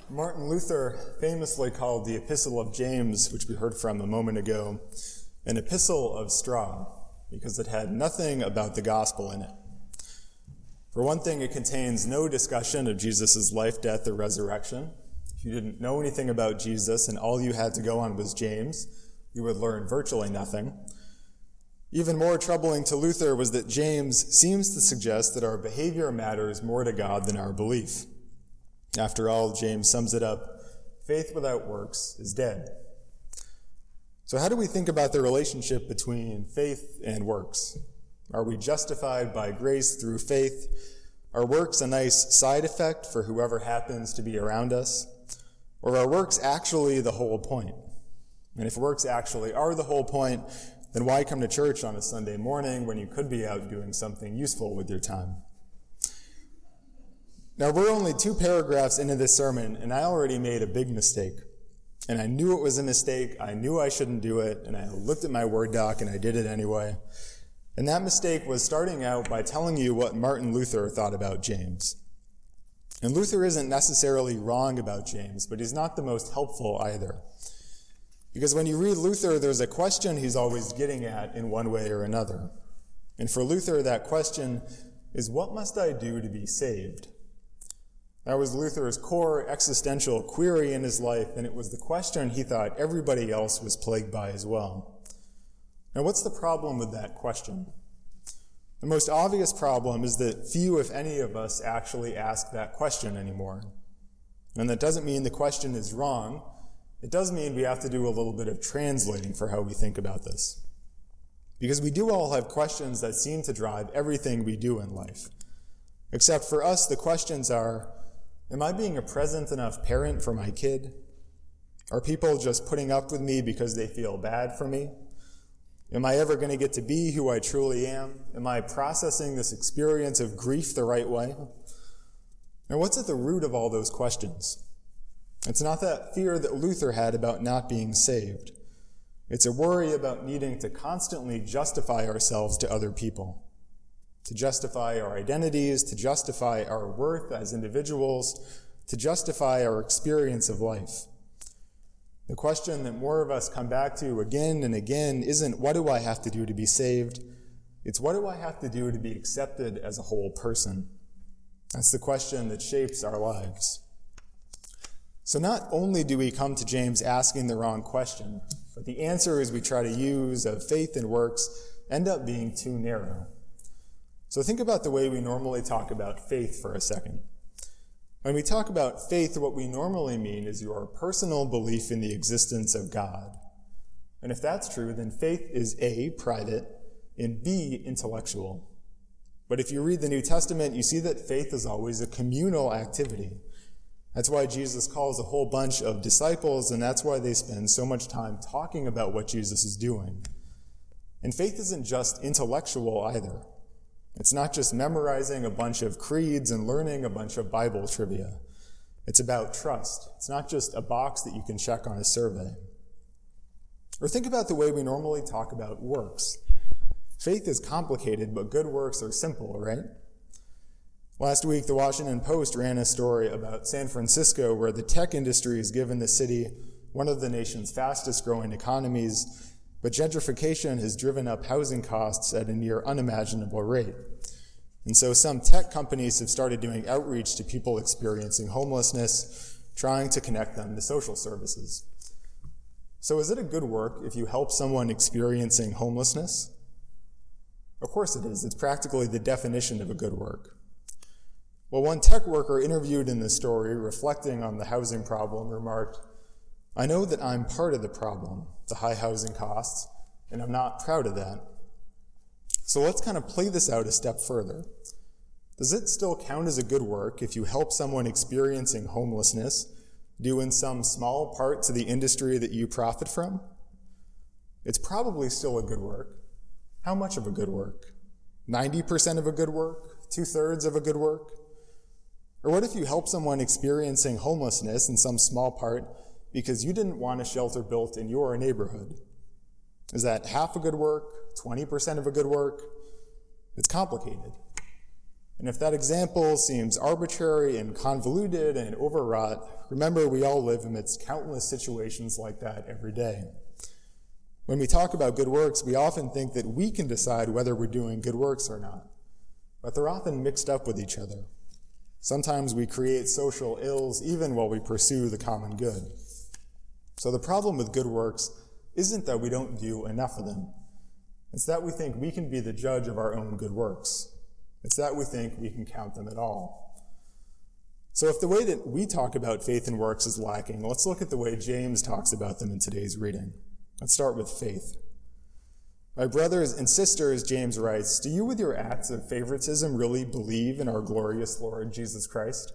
Martin Luther famously called the Epistle of James, which we heard from a moment ago, an epistle of straw, because it had nothing about the gospel in it. For one thing, it contains no discussion of Jesus' life, death, or resurrection. If you didn't know anything about Jesus and all you had to go on was James, you would learn virtually nothing. Even more troubling to Luther was that James seems to suggest that our behavior matters more to God than our belief. After all, James sums it up, faith without works is dead. So how do we think about the relationship between faith and works? Are we justified by grace through faith? Are works a nice side effect for whoever happens to be around us? Or are works actually the whole point? And if works actually are the whole point, then why come to church on a Sunday morning when you could be out doing something useful with your time? Now, we're only 2 paragraphs into this sermon, and I already made a big mistake. And I knew it was a mistake, I knew I shouldn't do it, and I looked at my Word doc and I did it anyway. And that mistake was starting out by telling you what Martin Luther thought about James. And Luther isn't necessarily wrong about James, but he's not the most helpful either. Because when you read Luther, there's a question he's always getting at in one way or another. And for Luther, that question is, what must I do to be saved? That was Luther's core existential query in his life, and it was the question he thought everybody else was plagued by as well. Now, what's the problem with that question? The most obvious problem is that few, if any of us, actually ask that question anymore. And that doesn't mean the question is wrong. It does mean we have to do a little bit of translating for how we think about this. Because we do all have questions that seem to drive everything we do in life. Except for us, the questions are, am I being a present enough parent for my kid? Are people just putting up with me because they feel bad for me? Am I ever going to get to be who I truly am? Am I processing this experience of grief the right way? Now, what's at the root of all those questions? It's not that fear that Luther had about not being saved. It's a worry about needing to constantly justify ourselves to other people, to justify our identities, to justify our worth as individuals, to justify our experience of life. The question that more of us come back to again and again isn't, what do I have to do to be saved? It's, what do I have to do to be accepted as a whole person? That's the question that shapes our lives. So not only do we come to James asking the wrong question, but the answers we try to use of faith and works end up being too narrow. So think about the way we normally talk about faith for a second. When we talk about faith, what we normally mean is your personal belief in the existence of God. And if that's true, then faith is A, private, and B, intellectual. But if you read the New Testament, you see that faith is always a communal activity. That's why Jesus calls a whole bunch of disciples, and that's why they spend so much time talking about what Jesus is doing. And faith isn't just intellectual either. It's not just memorizing a bunch of creeds and learning a bunch of Bible trivia. It's about trust. It's not just a box that you can check on a survey. Or think about the way we normally talk about works. Faith is complicated, but good works are simple, right? Last week, the Washington Post ran a story about San Francisco, where the tech industry has given the city one of the nation's fastest growing economies, but gentrification has driven up housing costs at a near unimaginable rate. And so some tech companies have started doing outreach to people experiencing homelessness, trying to connect them to social services. So is it a good work if you help someone experiencing homelessness? Of course it is. It's practically the definition of a good work. Well, one tech worker interviewed in this story, reflecting on the housing problem, remarked, "I know that I'm part of the problem, the high housing costs, and I'm not proud of that." So let's kind of play this out a step further. Does it still count as a good work if you help someone experiencing homelessness due in some small part to the industry that you profit from? It's probably still a good work. How much of a good work? 90% of a good work? 2/3 of a good work? Or what if you help someone experiencing homelessness in some small part because you didn't want a shelter built in your neighborhood? Is that half a good work? 20% of a good work? It's complicated. And if that example seems arbitrary and convoluted and overwrought, remember we all live amidst countless situations like that every day. When we talk about good works, we often think that we can decide whether we're doing good works or not, but they're often mixed up with each other. Sometimes we create social ills even while we pursue the common good. So the problem with good works isn't that we don't do enough of them. It's that we think we can be the judge of our own good works. It's that we think we can count them at all. So if the way that we talk about faith and works is lacking, let's look at the way James talks about them in today's reading. Let's start with faith. My brothers and sisters, James writes, do you with your acts of favoritism really believe in our glorious Lord Jesus Christ?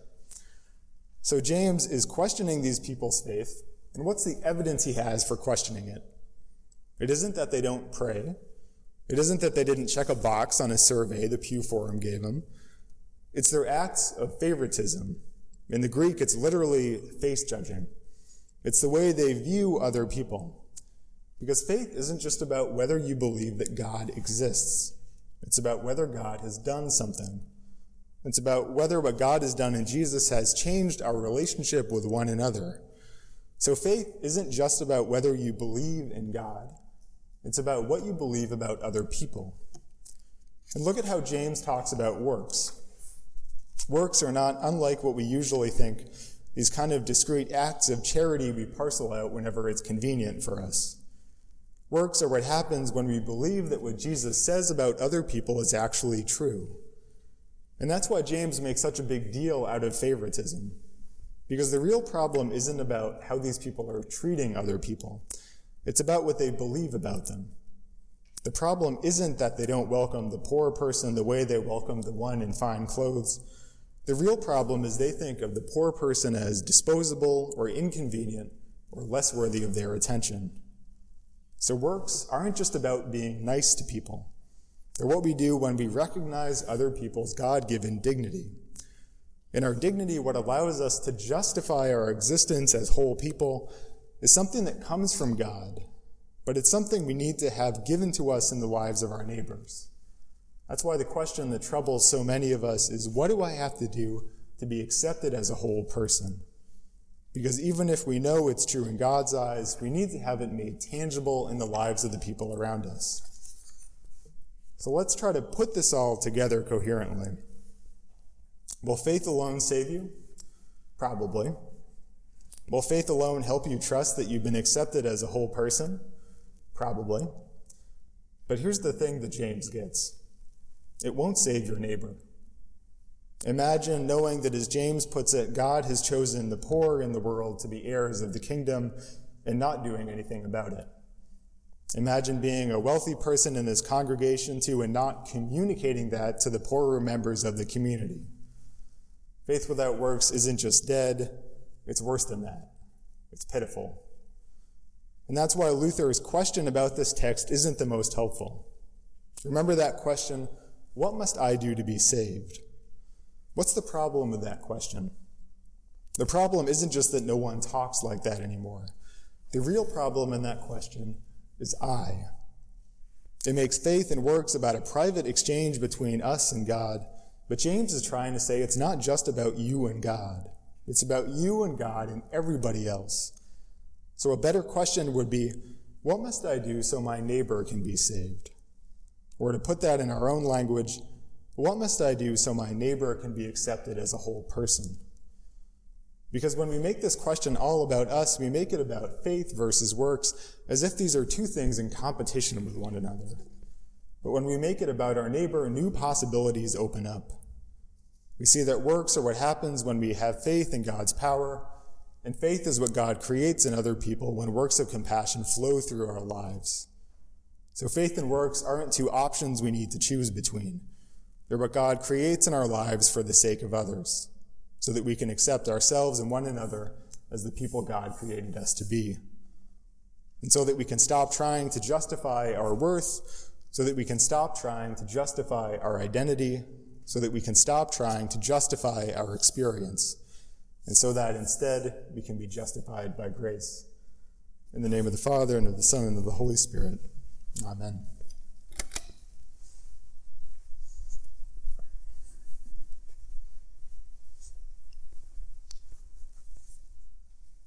So James is questioning these people's faith, and what's the evidence he has for questioning it? It isn't that they don't pray. It isn't that they didn't check a box on a survey the Pew Forum gave them. It's their acts of favoritism. In the Greek, it's literally face judging. It's the way they view other people. Because faith isn't just about whether you believe that God exists. It's about whether God has done something. It's about whether what God has done in Jesus has changed our relationship with one another. So faith isn't just about whether you believe in God. It's about what you believe about other people. And look at how James talks about works. Works are not unlike what we usually think, these kind of discrete acts of charity we parcel out whenever it's convenient for us. Works are what happens when we believe that what Jesus says about other people is actually true. And that's why James makes such a big deal out of favoritism. Because the real problem isn't about how these people are treating other people. It's about what they believe about them. The problem isn't that they don't welcome the poor person the way they welcome the one in fine clothes. The real problem is they think of the poor person as disposable or inconvenient or less worthy of their attention. So works aren't just about being nice to people. They're what we do when we recognize other people's God-given dignity. In our dignity, what allows us to justify our existence as whole people is something that comes from God, but it's something we need to have given to us in the lives of our neighbors. That's why the question that troubles so many of us is, what do I have to do to be accepted as a whole person? Because even if we know it's true in God's eyes, we need to have it made tangible in the lives of the people around us. So let's try to put this all together coherently. Will faith alone save you? Probably. Will faith alone help you trust that you've been accepted as a whole person? Probably. But here's the thing that James gets. It won't save your neighbor. Imagine knowing that, as James puts it, God has chosen the poor in the world to be heirs of the kingdom and not doing anything about it. Imagine being a wealthy person in this congregation too and not communicating that to the poorer members of the community. Faith without works isn't just dead, it's worse than that. It's pitiful. And that's why Luther's question about this text isn't the most helpful. Remember that question, what must I do to be saved? What's the problem with that question? The problem isn't just that no one talks like that anymore. The real problem in that question is I. It makes faith and works about a private exchange between us and God, but James is trying to say it's not just about you and God. It's about you and God and everybody else. So a better question would be, what must I do so my neighbor can be saved? Or to put that in our own language, what must I do so my neighbor can be accepted as a whole person? Because when we make this question all about us, we make it about faith versus works, as if these are two things in competition with one another. But when we make it about our neighbor, new possibilities open up. We see that works are what happens when we have faith in God's power, and faith is what God creates in other people when works of compassion flow through our lives. So faith and works aren't two options we need to choose between. They're what God creates in our lives for the sake of others, so that we can accept ourselves and one another as the people God created us to be. And so that we can stop trying to justify our worth, so that we can stop trying to justify our identity, so that we can stop trying to justify our experience, and so that instead we can be justified by grace. In the name of the Father, and of the Son, and of the Holy Spirit. Amen.